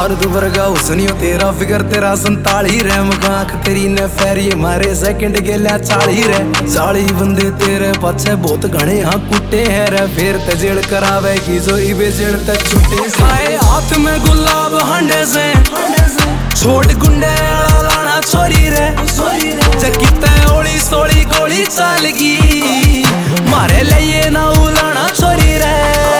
और दुबर का हुसनियो तेरा फिगर तेरा 47 रे मखाख तेरी ने फेरी मारे सेकंड के लिया 40 रे 40 बंदे तेरे पाछे बहुत घने हाँ कुटे है रे फिर तेजेल करावे की जो इबे जेल तक छुटे खाए हाथ में गुलाब हंडे से छोड़ गुंडे लाना छोरी रे जकीते ओली सोली गोली चालगी मारे लिए ना उलाना छोरी रे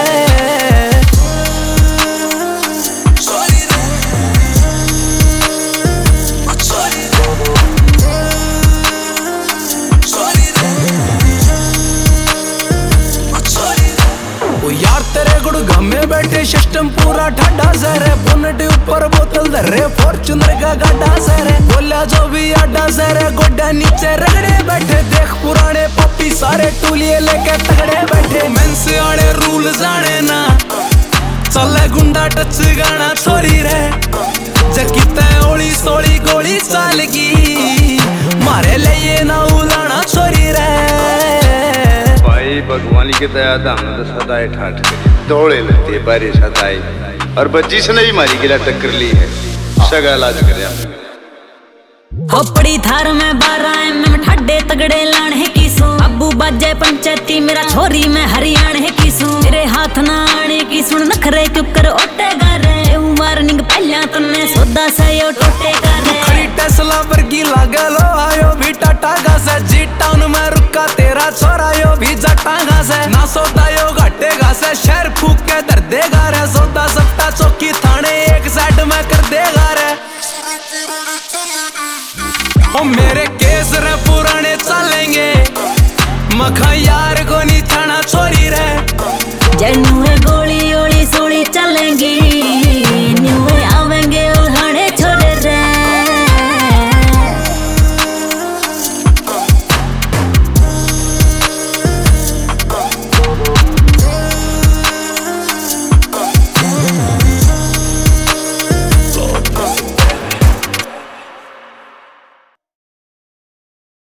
यार तेरे गुड़ घमे बैठे सिस्टम पूरा ठंडा सर है बोनट ऊपर बोतल धरे फॉर्च्यूनर का गड्ढा सर है बोला जो भी अड्डा सर है गोड्डा नीचे रगड़े बैठे देख पुराने पप्पी सारे टूलिए लेके तगड़े बैठे मन से आड़े रूल जाने ना चले गुंडा टच गाना छोरी रे जकीते ओली सोली गोली चालगी मारे लिए ना उलाना छोरी रे भगवानी की दया हमने तो सदाए ठाठ करी दौड़े लेती है बारिश सदाई और बच्ची से नहीं मारी गिला टक्कर ली है सगा इलाज करे खोपड़ी थार में 12 mm ठड्डे तगड़े लाण है किसू अब्बू बाजे पंचायती मेरा छोरी में हरियाण है किसू तेरे हाथ ना आने की सुन नखरे चुप कर ओटेगा रे वार्निंग पहला तन्ने सोदा से यो टोटेगा रे खड़ी टेस्ला वर्गी लागे लो आयो भी टाटा से जी टाउन में रुका तेरा छोरा यो भी जटागा से ना सोदा यो घटेगा से शहर फूक के दर देगा रे सोदा सट्टा चौकी थाने एक साइड में कर देगा रे ओ मेरे केस रे पुराने चलेंगे मखा यार को नहीं